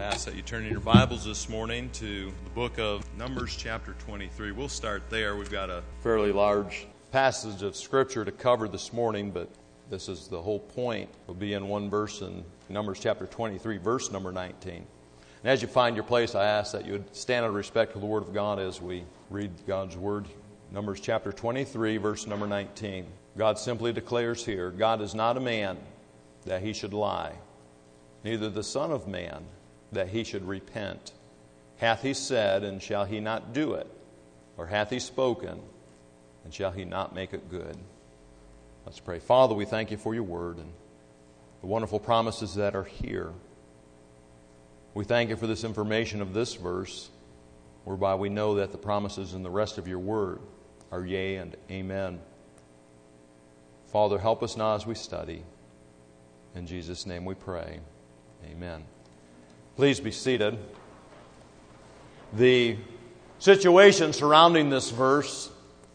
ask that you turn in your Bibles this morning to the book of Numbers chapter 23. We'll start there. We've got a fairly large passage of Scripture to cover this morning, but this is the whole point. We'll be in one verse in Numbers chapter 23, verse number 19. And as you find your place, I ask that you would stand in respect to the Word of God as we read God's Word. Numbers chapter 23, verse number 19. God simply declares here, God is not a man that he should lie, neither the Son of Man that he should repent. Hath he said, and shall he not do it? Or hath he spoken, and shall he not make it good? Let's pray. Father, we thank you for your word and the wonderful promises that are here. We thank you for this information of this verse, whereby we know that the promises in the rest of your word are yea and amen. Father, help us now as we study. In Jesus' name we pray. Amen. Please be seated. The situation surrounding this verse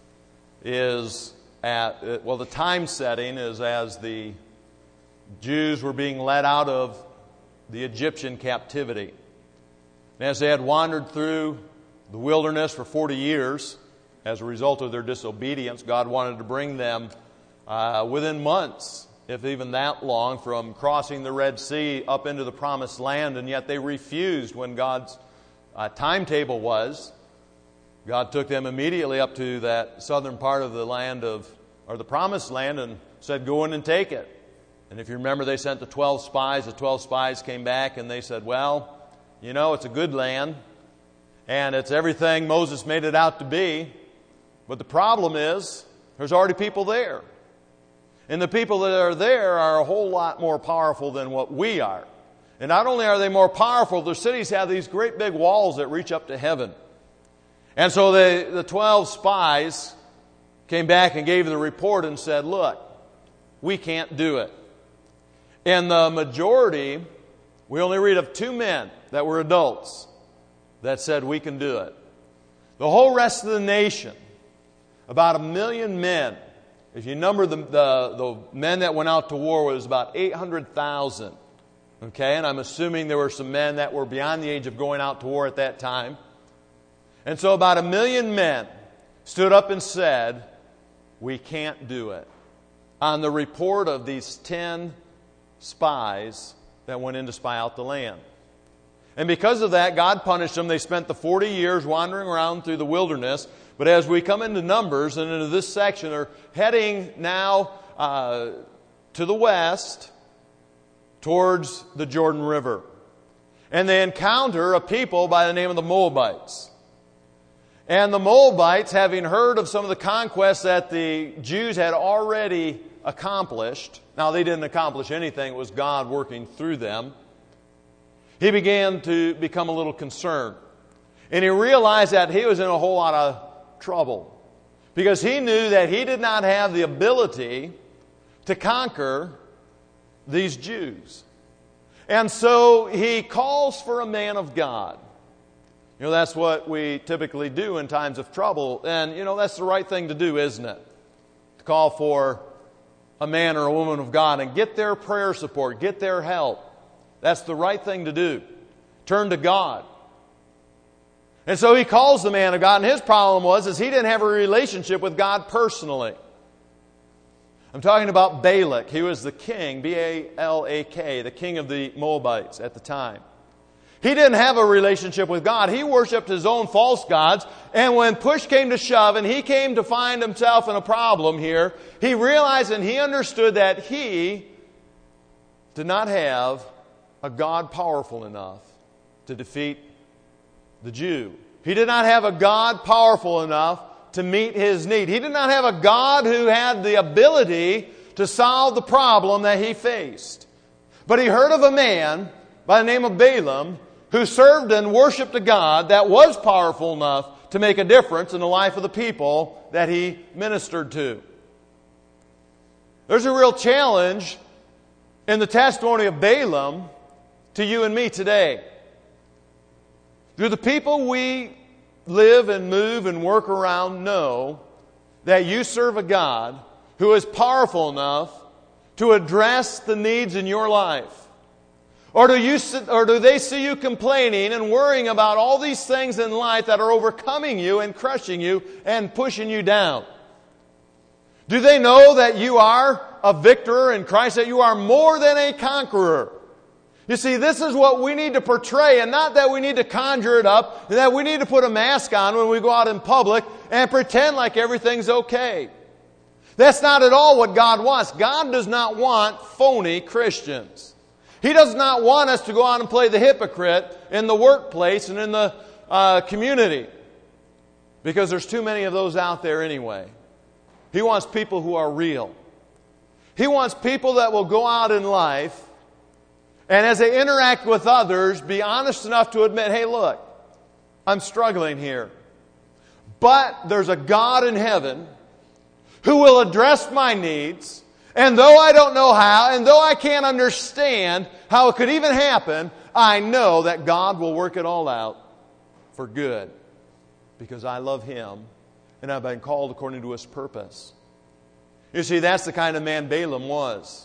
is the time setting is as the Jews were being led out of the Egyptian captivity. And as they had wandered through the wilderness for 40 years, as a result of their disobedience, God wanted to bring them within months, if even that long, from crossing the Red Sea up into the Promised Land, and yet they refused when God's timetable was. God took them immediately up to that southern part of the land or the Promised Land, and said, go in and take it. And if you remember, they sent the 12 spies. The 12 spies came back and they said, well, you know, it's a good land, and it's everything Moses made it out to be, but the problem is, there's already people there. And the people that are there are a whole lot more powerful than what we are. And not only are they more powerful, their cities have these great big walls that reach up to heaven. And so the 12 spies came back and gave the report and said, look, we can't do it. And the majority, we only read of 2 men that were adults that said we can do it. The whole rest of the nation, about 1 million men, if you number the men that went out to war, it was about 800,000. Okay, and I'm assuming there were some men that were beyond the age of going out to war at that time. And so about 1 million men stood up and said, we can't do it, on the report of these 10 spies that went in to spy out the land. And because of that, God punished them. They spent the 40 years wandering around through the wilderness. But as we come into Numbers and into this section, they're heading now to the west towards the Jordan River. And they encounter a people by the name of the Moabites. And the Moabites, having heard of some of the conquests that the Jews had already accomplished, now they didn't accomplish anything, it was God working through them, he began to become a little concerned. And he realized that he was in a whole lot of trouble, because he knew that he did not have the ability to conquer these Jews. And so he calls for a man of God. You know, that's what we typically do in times of trouble. And, you know, that's the right thing to do, isn't it? To call for a man or a woman of God and get their prayer support, get their help. That's the right thing to do. Turn to God. And so he calls the man of God, and his problem was he didn't have a relationship with God personally. I'm talking about Balak. He was the king, B-A-L-A-K, the king of the Moabites at the time. He didn't have a relationship with God. He worshipped his own false gods, and when push came to shove and he came to find himself in a problem here, he realized and he understood that he did not have a God powerful enough to defeat the Jew. He did not have a God powerful enough to meet his need. He did not have a God who had the ability to solve the problem that he faced. But he heard of a man by the name of Balaam who served and worshipped a God that was powerful enough to make a difference in the life of the people that he ministered to. There's a real challenge in the testimony of Balaam to you and me today. Do the people we live and move and work around know that you serve a God who is powerful enough to address the needs in your life? Or do they see you complaining and worrying about all these things in life that are overcoming you and crushing you and pushing you down? Do they know that you are a victor in Christ, that you are more than a conqueror? You see, this is what we need to portray, and not that we need to conjure it up, and that we need to put a mask on when we go out in public and pretend like everything's okay. That's not at all what God wants. God does not want phony Christians. He does not want us to go out and play the hypocrite in the workplace and in the community, because there's too many of those out there anyway. He wants people who are real. He wants people that will go out in life and as they interact with others, be honest enough to admit, hey, look, I'm struggling here. But there's a God in heaven who will address my needs. And though I don't know how, and though I can't understand how it could even happen, I know that God will work it all out for good. Because I love Him and I've been called according to His purpose. You see, that's the kind of man Balaam was.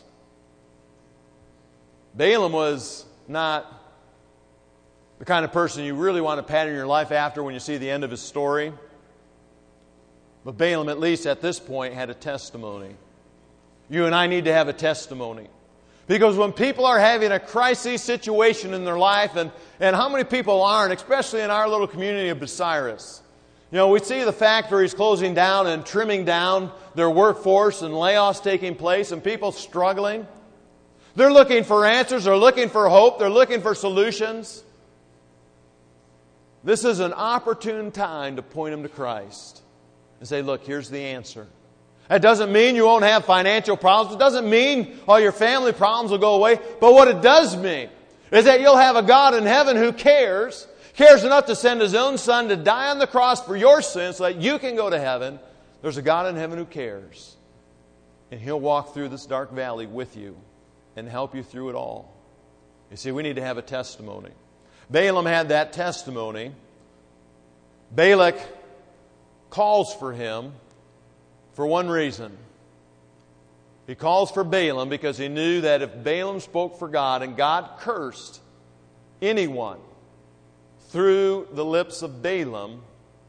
Balaam was not the kind of person you really want to pattern your life after when you see the end of his story. But Balaam, at least at this point, had a testimony. You and I need to have a testimony. Because when people are having a crisis situation in their life, and how many people aren't, especially in our little community of Bucyrus. You know, we see the factories closing down and trimming down their workforce and layoffs taking place and people struggling. They're looking for answers, they're looking for hope, they're looking for solutions. This is an opportune time to point them to Christ and say, look, here's the answer. That doesn't mean you won't have financial problems. It doesn't mean all your family problems will go away. But what it does mean is that you'll have a God in heaven who cares enough to send His own Son to die on the cross for your sins so that you can go to heaven. There's a God in heaven who cares. And He'll walk through this dark valley with you and help you through it all. You see, we need to have a testimony. Balaam had that testimony. Balak calls for him for one reason. He calls for Balaam because he knew that if Balaam spoke for God and God cursed anyone through the lips of Balaam,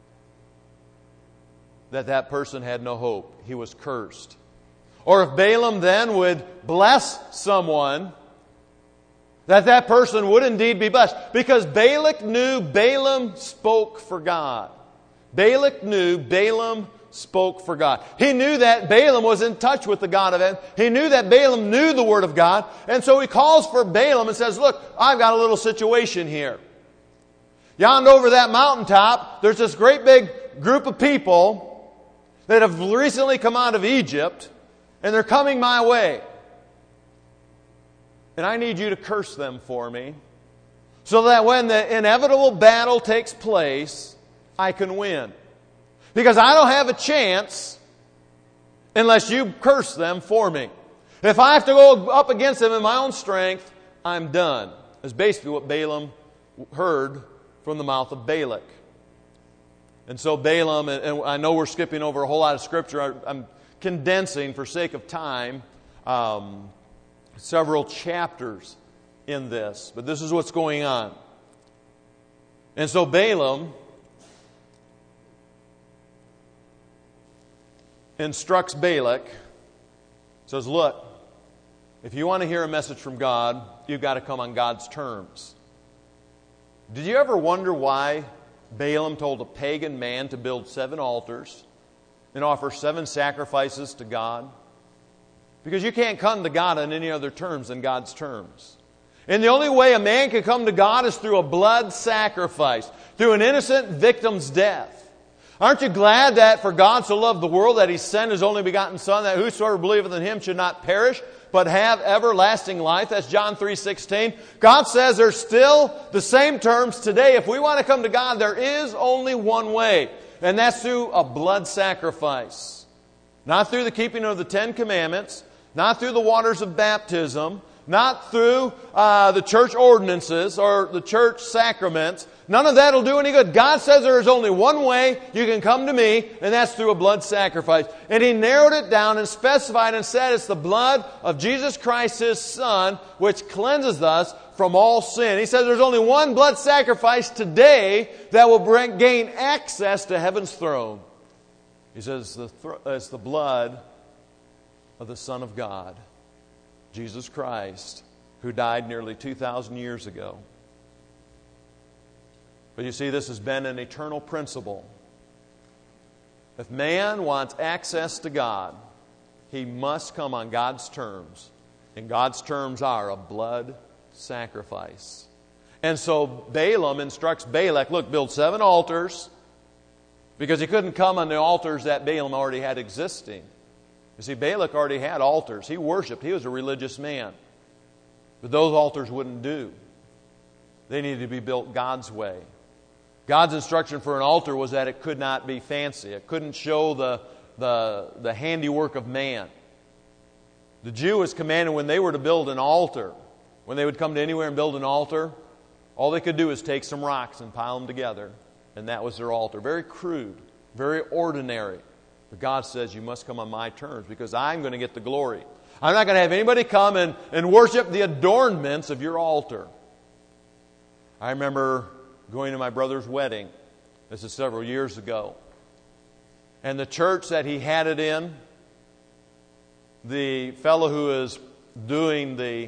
that person had no hope. He was cursed. Or if Balaam then would bless someone, that person would indeed be blessed. Because Balak knew Balaam spoke for God. Balak knew Balaam spoke for God. He knew that Balaam was in touch with the God of heaven. He knew that Balaam knew the Word of God. And so he calls for Balaam and says, look, I've got a little situation here. Yonder over that mountaintop, there's this great big group of people that have recently come out of Egypt. And they're coming my way. And I need you to curse them for me, so that when the inevitable battle takes place, I can win. Because I don't have a chance unless you curse them for me. If I have to go up against them in my own strength, I'm done. That's basically what Balaam heard from the mouth of Balak. And so Balaam, and I know we're skipping over a whole lot of Scripture. I'm condensing, for sake of time, several chapters in this. But this is what's going on. And so Balaam instructs Balak, says, look, if you want to hear a message from God, you've got to come on God's terms. Did you ever wonder why Balaam told a pagan man to build 7 altars and offer 7 sacrifices to God? Because you can't come to God on any other terms than God's terms. And the only way a man can come to God is through a blood sacrifice, through an innocent victim's death. Aren't you glad that for God so loved the world that He sent His only begotten Son, that whosoever believeth in Him should not perish, but have everlasting life? That's John 3:16. God says there's still the same terms today. If we want to come to God, there is only one way. And that's through a blood sacrifice. Not through the keeping of the 10 Commandments, not through the waters of baptism, not through the church ordinances or the church sacraments. None of that will do any good. God says there is only one way you can come to me, and that's through a blood sacrifice. And He narrowed it down and specified and said it's the blood of Jesus Christ, His Son, which cleanses us from all sin. He says there's only one blood sacrifice today that will gain access to heaven's throne. He says it's the blood of the Son of God, Jesus Christ, who died nearly 2,000 years ago. But you see, this has been an eternal principle. If man wants access to God, he must come on God's terms. And God's terms are a blood sacrifice. And so Balaam instructs Balak, look, build 7 altars, because he couldn't come on the altars that Balaam already had existing. You see, Balak already had altars. He worshiped. He was a religious man. But those altars wouldn't do. They needed to be built God's way. God's instruction for an altar was that it could not be fancy. It couldn't show the handiwork of man. The Jew was commanded when they were to build an altar, when they would come to anywhere and build an altar, all they could do is take some rocks and pile them together, and that was their altar. Very crude, very ordinary. But God says, you must come on my terms because I'm going to get the glory. I'm not going to have anybody come and worship the adornments of your altar. I remember going to my brother's wedding. This is several years ago. And the church that he had it in, the fellow who is doing the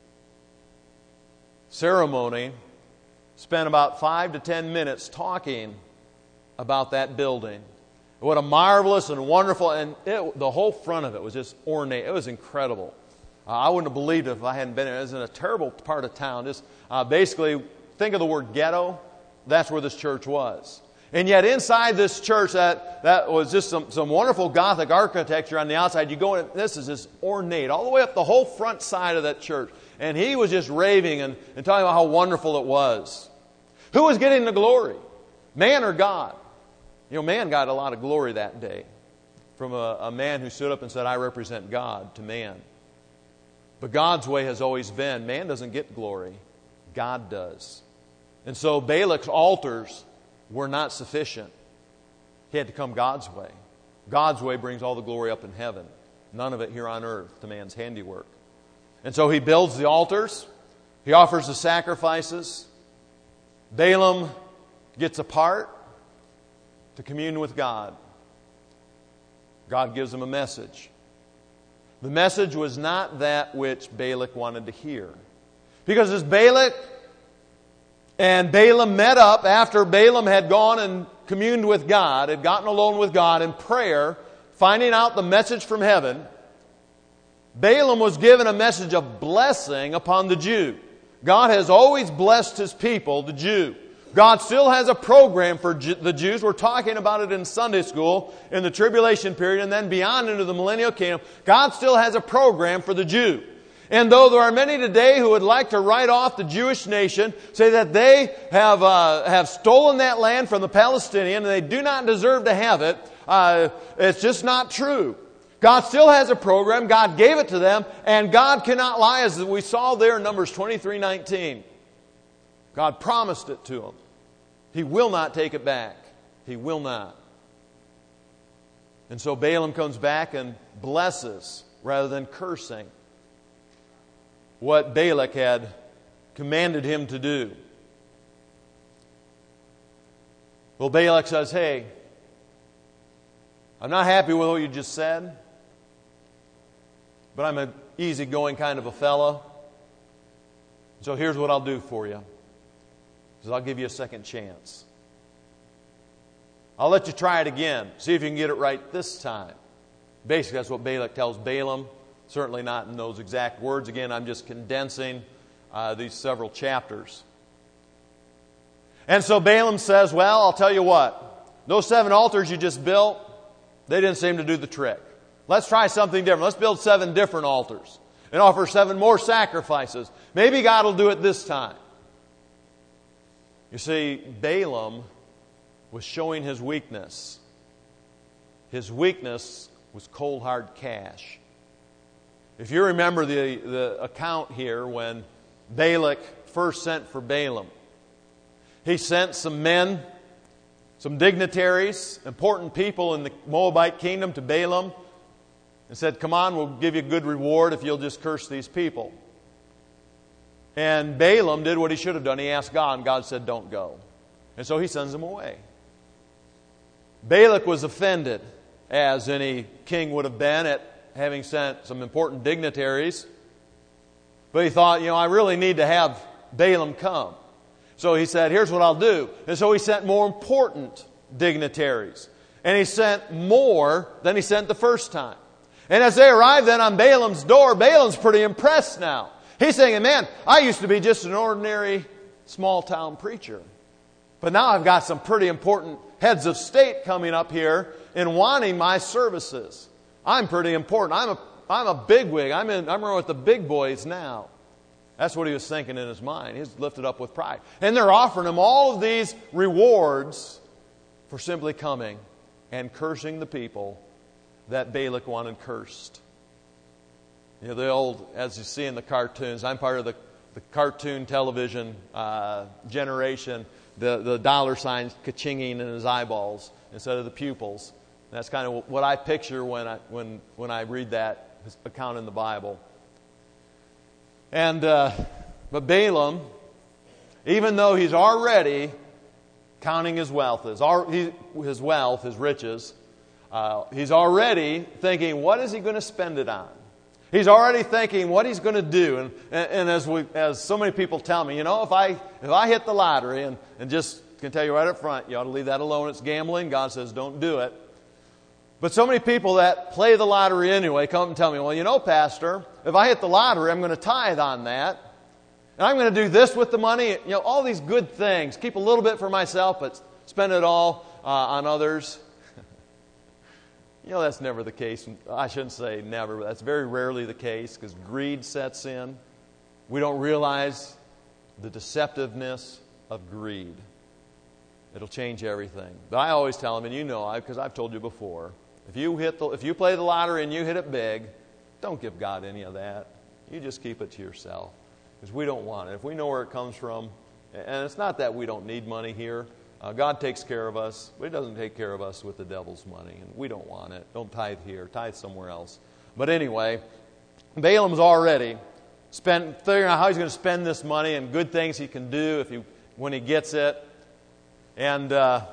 ceremony spent about 5 to 10 minutes talking about that building. What a marvelous and wonderful, and the whole front of it was just ornate. It was incredible. I wouldn't have believed it if I hadn't been there. It was in a terrible part of town. Just basically, think of the word ghetto. That's where this church was. And yet inside this church, that was just some wonderful Gothic architecture on the outside. You go in, this is just ornate, all the way up the whole front side of that church. And he was just raving and talking about how wonderful it was. Who was getting the glory? Man or God? You know, man got a lot of glory that day from a man who stood up and said, I represent God to man. But God's way has always been, man doesn't get glory. God does. And so Balak's altars were not sufficient. He had to come God's way. God's way brings all the glory up in heaven. None of it here on earth to man's handiwork. And so he builds the altars. He offers the sacrifices. Balaam gets a part to commune with God. God gives him a message. The message was not that which Balak wanted to hear. Because as Balak and Balaam met up after Balaam had gone and communed with God, had gotten alone with God in prayer, finding out the message from heaven, Balaam was given a message of blessing upon the Jew. God has always blessed His people, the Jew. God still has a program for the Jews. We're talking about it in Sunday school in the tribulation period and then beyond into the millennial kingdom. God still has a program for the Jew. And though there are many today who would like to write off the Jewish nation, say that they have stolen that land from the Palestinian and they do not deserve to have it, it's just not true. God still has a program. God gave it to them, and God cannot lie, as we saw there in Numbers 23:19. God promised it to them. He will not take it back. He will not. And so Balaam comes back and blesses rather than cursing what Balak had commanded him to do. Well, Balak says, hey, I'm not happy with what you just said, but I'm an easygoing kind of a fellow. So here's what I'll do for you. I'll give you a second chance. I'll let you try it again. See if you can get it right this time. Basically, that's what Balak tells Balaam. Certainly not in those exact words. Again, I'm just condensing these several chapters. And so Balaam says, well, I'll tell you what. Those 7 altars you just built, they didn't seem to do the trick. Let's try something different. Let's build 7 different altars and offer 7 more sacrifices. Maybe God will do it this time. You see, Balaam was showing his weakness. His weakness was cold, hard cash. If you remember the account here when Balak first sent for Balaam, he sent some men, some dignitaries, important people in the Moabite kingdom to Balaam and said, come on, we'll give you a good reward if you'll just curse these people. And Balaam did what he should have done. He asked God, and God said, don't go. And so he sends them away. Balak was offended, as any king would have been, at having sent some important dignitaries. But he thought, I really need to have Balaam come. So he said, here's what I'll do. And so he sent more important dignitaries. And he sent more than he sent the first time. And as they arrived then on Balaam's door, Balaam's pretty impressed now. He's saying, man, I used to be just an ordinary small town preacher. But now I've got some pretty important heads of state coming up here and wanting my services. I'm pretty important. I'm a bigwig. I'm with the big boys now. That's what he was thinking in his mind. He's lifted up with pride. And they're offering him all of these rewards for simply coming and cursing the people that Balak wanted cursed. The old, as you see in the cartoons, I'm part of the cartoon television generation, the dollar signs ka-chinging in his eyeballs instead of the pupils. And that's kind of what I picture when I read that account in the Bible. And but Balaam, even though he's already counting his wealth, his riches, he's already thinking, what is he going to spend it on? He's already thinking what he's going to do. And as so many people tell me, if I hit the lottery, and just can tell you right up front, you ought to leave that alone. It's gambling. God says don't do it. But so many people that play the lottery anyway come and tell me, well, Pastor, if I hit the lottery, I'm going to tithe on that. And I'm going to do this with the money. All these good things. Keep a little bit for myself, but spend it all on others. That's never the case. I shouldn't say never, but that's very rarely the case because greed sets in. We don't realize the deceptiveness of greed. It'll change everything. But I always tell them, and because I've told you before, if you play the lottery and you hit it big, don't give God any of that. You just keep it to yourself because we don't want it. If we know where it comes from, and it's not that we don't need money here. God takes care of us, but He doesn't take care of us with the devil's money, and we don't want it. Don't tithe here, tithe somewhere else. But anyway, Balaam's already figuring out how he's going to spend this money and good things he can do when he gets it, and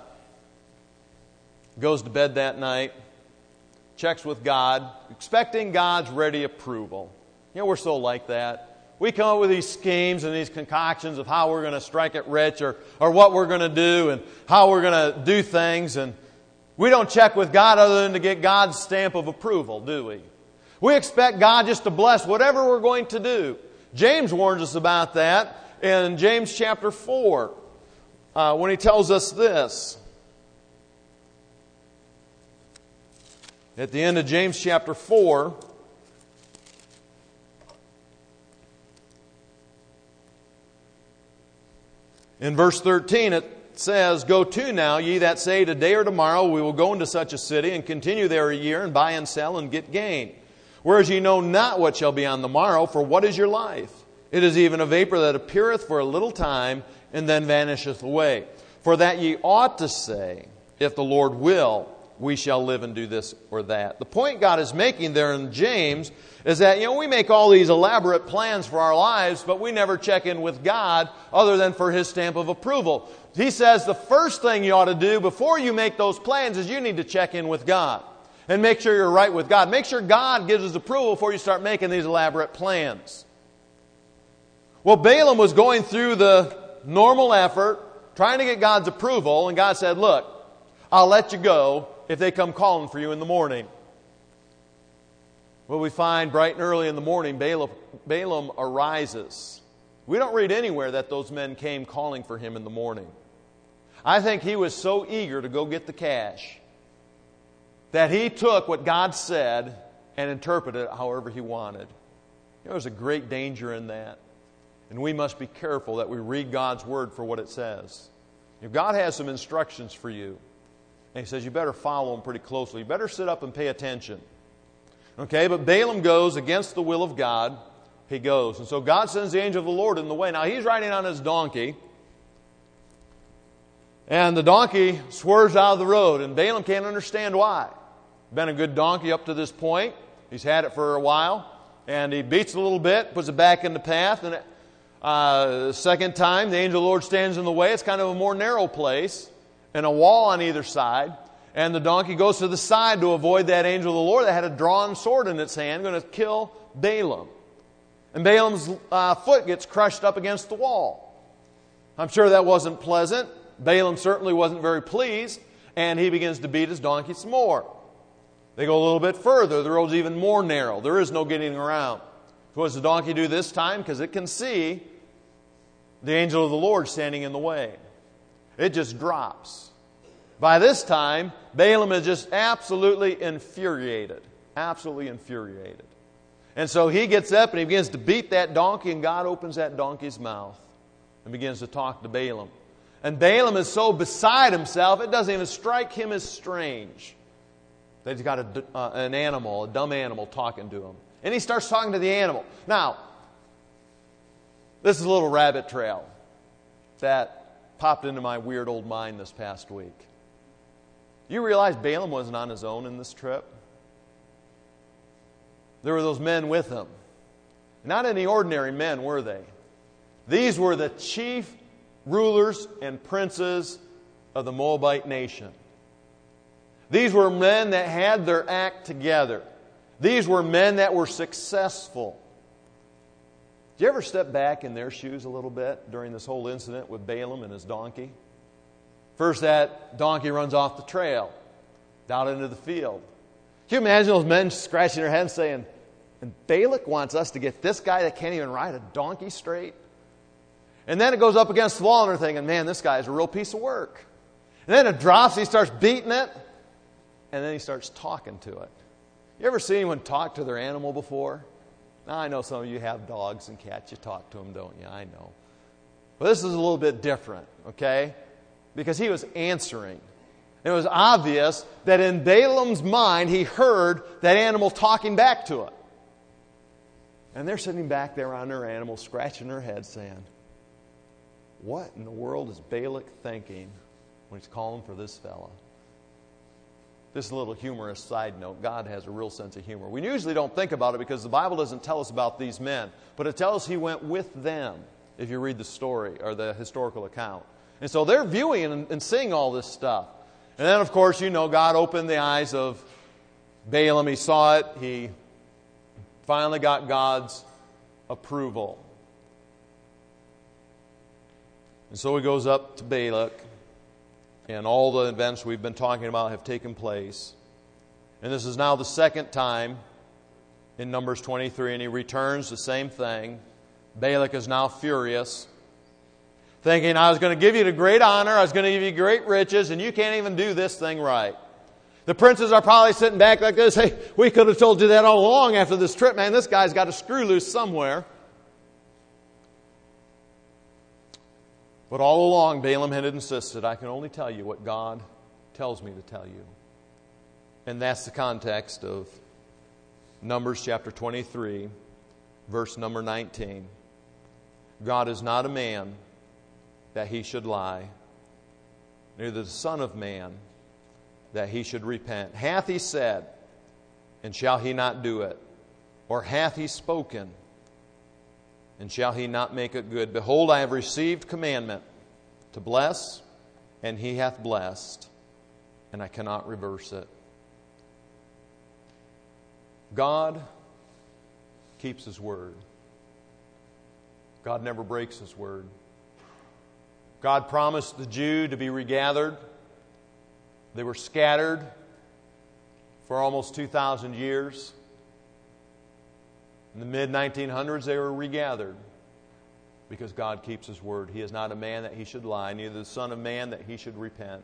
goes to bed that night, checks with God, expecting God's ready approval. We're so like that. We come up with these schemes and these concoctions of how we're going to strike it rich or what we're going to do and how we're going to do things. And we don't check with God other than to get God's stamp of approval, do we? We expect God just to bless whatever we're going to do. James warns us about that in James chapter 4 when he tells us this. At the end of James chapter 4, in verse 13, it says, "Go to now, ye that say, today or tomorrow we will go into such a city, and continue there a year, and buy and sell, and get gain. Whereas ye know not what shall be on the morrow, for what is your life? It is even a vapor that appeareth for a little time, and then vanisheth away. For that ye ought to say, if the Lord will, we shall live and do this or that." The point God is making there in James is that, we make all these elaborate plans for our lives, but we never check in with God other than for His stamp of approval. He says the first thing you ought to do before you make those plans is you need to check in with God and make sure you're right with God. Make sure God gives His approval before you start making these elaborate plans. Well, Balaam was going through the normal effort, trying to get God's approval, and God said, look, I'll let you go if they come calling for you in the morning. Well, we find bright and early in the morning, Balaam arises. We don't read anywhere that those men came calling for him in the morning. I think he was so eager to go get the cash that he took what God said and interpreted it however he wanted. There's a great danger in that. And we must be careful that we read God's Word for what it says. God has some instructions for you. And He says you better follow them pretty closely. You better sit up and pay attention. Okay, but Balaam goes against the will of God. He goes. And so God sends the angel of the Lord in the way. Now he's riding on his donkey. And the donkey swerves out of the road. And Balaam can't understand why. Been a good donkey up to this point. He's had it for a while. And he beats it a little bit, puts it back in the path. And the second time, the angel of the Lord stands in the way. It's kind of a more narrow place. And a wall on either side. And the donkey goes to the side to avoid that angel of the Lord that had a drawn sword in its hand, going to kill Balaam. And Balaam's foot gets crushed up against the wall. I'm sure that wasn't pleasant. Balaam certainly wasn't very pleased, and he begins to beat his donkey some more. They go a little bit further. The road's even more narrow. There is no getting around. So what does the donkey do this time? Because it can see the angel of the Lord standing in the way. It just drops. By this time, Balaam is just absolutely infuriated. Absolutely infuriated. And so he gets up and he begins to beat that donkey, and God opens that donkey's mouth and begins to talk to Balaam. And Balaam is so beside himself, it doesn't even strike him as strange that he's got an animal, a dumb animal, talking to him. And he starts talking to the animal. Now, this is a little rabbit trail that popped into my weird old mind this past week. You realize Balaam wasn't on his own in this trip? There were those men with him. Not any ordinary men, were they? These were the chief rulers and princes of the Moabite nation. These were men that had their act together. These were men that were successful. Did you ever step back in their shoes a little bit during this whole incident with Balaam and his donkey? First, that donkey runs off the trail, down into the field. Can you imagine those men scratching their heads saying, and Balak wants us to get this guy that can't even ride a donkey straight? And then it goes up against the wall and they're thinking, man, this guy is a real piece of work. And then it drops, he starts beating it, and then he starts talking to it. You ever seen anyone talk to their animal before? Now, I know some of you have dogs and cats. You talk to them, don't you? I know. But this is a little bit different, okay? Because he was answering. It was obvious that in Balaam's mind, he heard that animal talking back to it. And they're sitting back there on their animal, scratching their heads, saying, what in the world is Balak thinking when he's calling for this fella? This is a little humorous side note. God has a real sense of humor. We usually don't think about it because the Bible doesn't tell us about these men. But it tells us he went with them, if you read the story or the historical account. And so they're viewing and seeing all this stuff. And then, of course, you know, God opened the eyes of Balaam. He saw it. He finally got God's approval. And so he goes up to Balak. And all the events we've been talking about have taken place. And this is now the second time in Numbers 23. And he returns the same thing. Balak is now furious, thinking, I was going to give you the great honor, I was going to give you great riches, and you can't even do this thing right. The princes are probably sitting back like this, hey, we could have told you that all along after this trip, man. This guy's got a screw loose somewhere. But all along, Balaam had insisted, I can only tell you what God tells me to tell you. And that's the context of Numbers chapter 23, verse number 19. God is not a man that he should lie, neither the Son of Man that he should repent. Hath he said, and shall he not do it? Or hath he spoken, and shall he not make it good? Behold, I have received commandment to bless, and he hath blessed, and I cannot reverse it. God keeps his word. God never breaks his word. God promised the Jew to be regathered. They were scattered for almost 2,000 years. In the mid-1900s, they were regathered because God keeps his word. He is not a man that he should lie, neither the Son of Man that he should repent.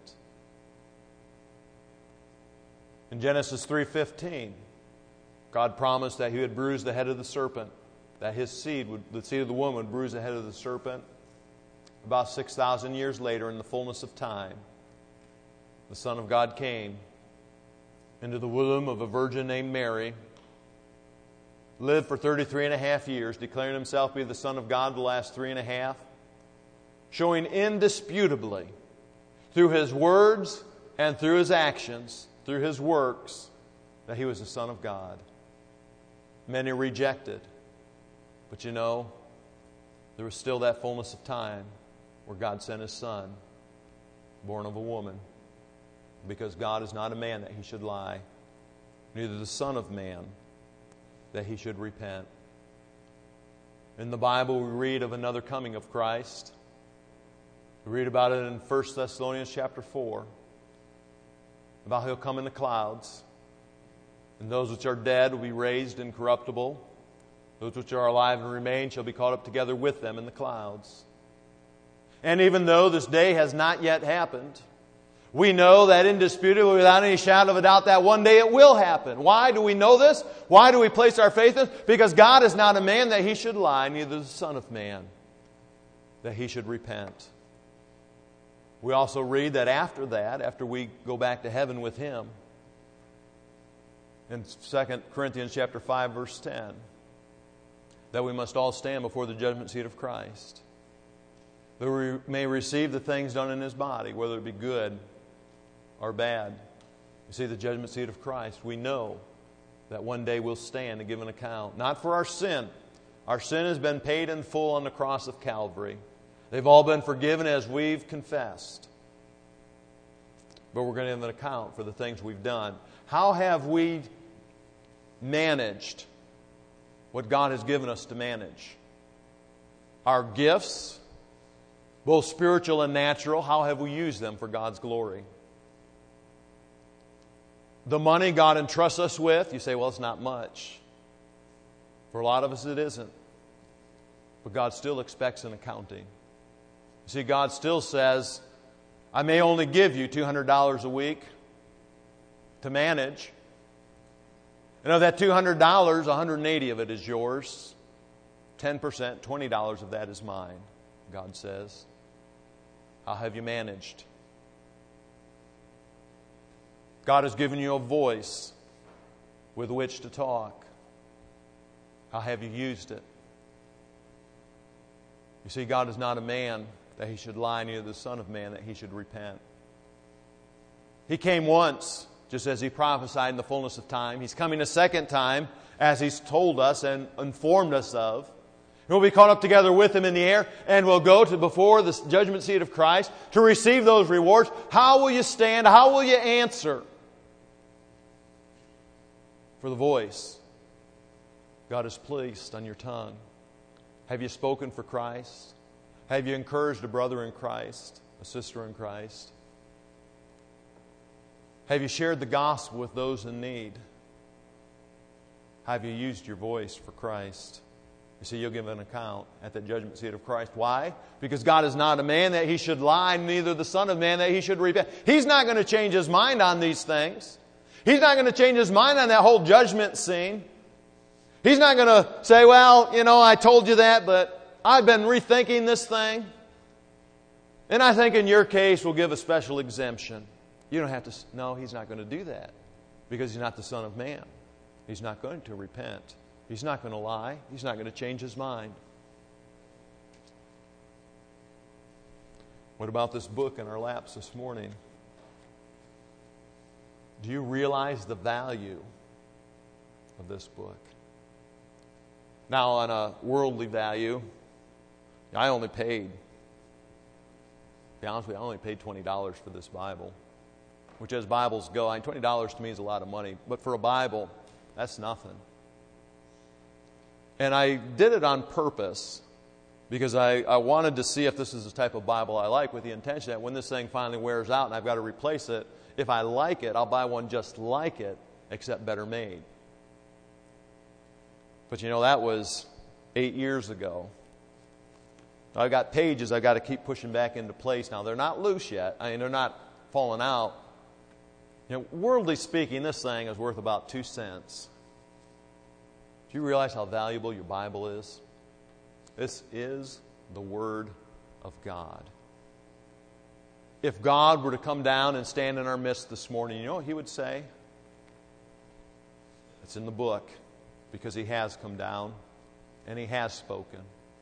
In Genesis 3:15, God promised that he would bruise the head of the serpent, that his seed, the seed of the woman, would bruise the head of the serpent. About 6,000 years later, in the fullness of time, the Son of God came into the womb of a virgin named Mary, lived for 33 and a half years, declaring himself to be the Son of God the last 3.5, showing indisputably through his words and through his actions, through his works, that he was the Son of God. Many rejected. But you know, there was still that fullness of time where God sent His Son, born of a woman, because God is not a man that He should lie, neither the Son of Man that He should repent. In the Bible, we read of another coming of Christ. We read about it in 1 Thessalonians chapter 4, about how He'll come in the clouds, and those which are dead will be raised incorruptible. Those which are alive and remain shall be caught up together with them in the clouds. And even though this day has not yet happened, we know that indisputably, without any shadow of a doubt, that one day it will happen. Why do we know this? Why do we place our faith in it? Because God is not a man that He should lie, neither the Son of Man that He should repent. We also read that after we go back to heaven with Him, in 2 Corinthians chapter 5, verse 10, that we must all stand before the judgment seat of Christ, that we may receive the things done in His body, whether it be good or bad. You see, the judgment seat of Christ, we know that one day we'll stand and give an account. Not for our sin. Our sin has been paid in full on the cross of Calvary. They've all been forgiven as we've confessed. But we're going to give an account for the things we've done. How have we managed what God has given us to manage? Our gifts, both spiritual and natural, how have we used them for God's glory? The money God entrusts us with, you say, well, it's not much. For a lot of us, it isn't. But God still expects an accounting. You see, God still says, I may only give you $200 a week to manage. And of that $200, $180 of it is yours. 10%, $20 of that is mine, God says. How have you managed? God has given you a voice with which to talk. How have you used it? You see, God is not a man that He should lie, neither the Son of Man that He should repent. He came once, just as He prophesied in the fullness of time. He's coming a second time, as He's told us and informed us of. We'll be caught up together with Him in the air, and we'll go to before the judgment seat of Christ to receive those rewards. How will you stand? How will you answer for the voice God has placed on your tongue? Have you spoken for Christ? Have you encouraged a brother in Christ, a sister in Christ? Have you shared the gospel with those in need? Have you used your voice for Christ? You see, you'll give an account at the judgment seat of Christ. Why? Because God is not a man that He should lie, neither the Son of Man that He should repent. He's not going to change His mind on these things. He's not going to change His mind on that whole judgment scene. He's not going to say, well, I told you that, but I've been rethinking this thing. And I think in your case, we'll give a special exemption. You don't have to. No, He's not going to do that. Because He's not the Son of Man. He's not going to repent. He's not going to lie. He's not going to change His mind. What about this book in our laps this morning? Do you realize the value of this book? Now, on a worldly value, I only paid, to be honest with you, I only paid $20 for this Bible. Which, as Bibles go, $20 to me is a lot of money. But for a Bible, that's nothing. And I did it on purpose because I wanted to see if this is the type of Bible I like, with the intention that when this thing finally wears out and I've got to replace it, if I like it, I'll buy one just like it, except better made. But that was 8 years ago. I've got pages I've got to keep pushing back into place now. They're not loose yet. They're not falling out. Worldly speaking, this thing is worth about 2 cents. Do you realize how valuable your Bible is? This is the Word of God. If God were to come down and stand in our midst this morning, you know what He would say? It's in the book. because He has come down and He has spoken.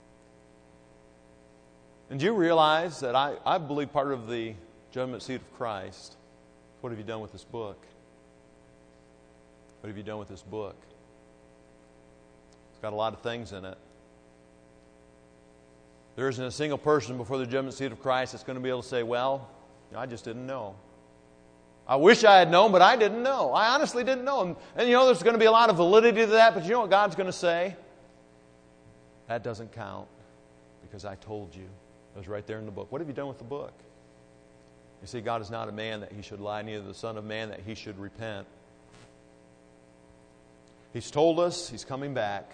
And do you realize that I believe part of the judgment seat of Christ, what have you done with this book? What have you done with this book? It's got a lot of things in it. There isn't a single person before the judgment seat of Christ that's going to be able to say, well, I just didn't know. I wish I had known, but I didn't know. I honestly didn't know. And there's going to be a lot of validity to that, but you know what God's going to say? That doesn't count because I told you. It was right there in the book. What have you done with the book? You see, God is not a man that He should lie, neither the Son of Man that He should repent. He's told us He's coming back.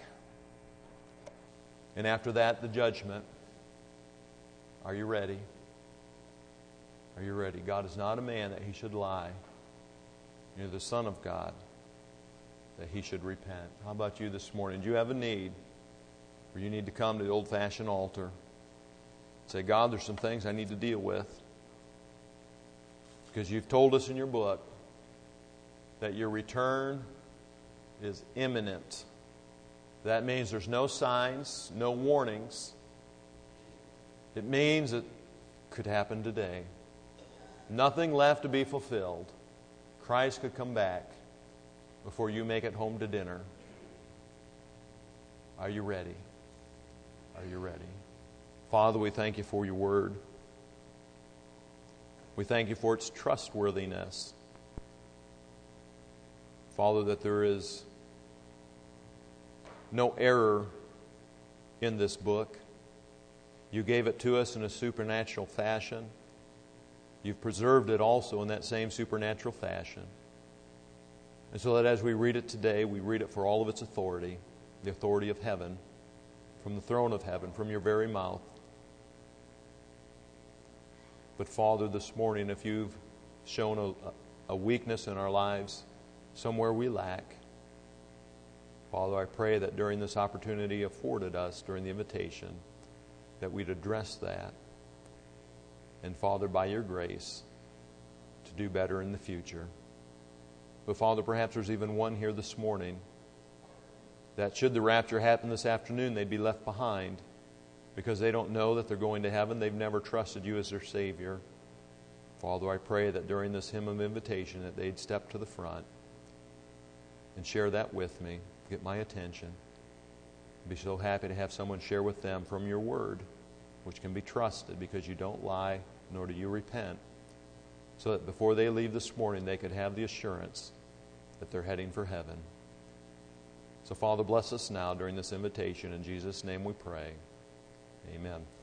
And after that, the judgment. Are you ready? Are you ready? God is not a man that He should lie, neither the Son of God that He should repent. How about you this morning? Do you have a need where you need to come to the old-fashioned altar? Say, God, there's some things I need to deal with. Because you've told us in your book that your return is imminent. That means there's no signs, no warnings. It means it could happen today. Nothing left to be fulfilled. Christ could come back before you make it home to dinner. Are you ready? Are you ready? Father, we thank You for Your word. We thank You for its trustworthiness. Father, that there is no error in this book. You gave it to us in a supernatural fashion. You've preserved it also in that same supernatural fashion. And so that as we read it today, we read it for all of its authority, the authority of heaven, from the throne of heaven, from Your very mouth. But Father, this morning, if You've shown a weakness in our lives, somewhere we lack, Father, I pray that during this opportunity afforded us, during the invitation, that we'd address that. And Father, by Your grace, to do better in the future. But Father, perhaps there's even one here this morning that should the rapture happen this afternoon, they'd be left behind because they don't know that they're going to heaven. They've never trusted You as their Savior. Father, I pray that during this hymn of invitation that they'd step to the front and share that with me, get my attention. I'd be so happy to have someone share with them from Your word, which can be trusted because You don't lie, nor do You repent, so that before they leave this morning, they could have the assurance that they're heading for heaven. So, Father, bless us now during this invitation. In Jesus' name we pray. Amen.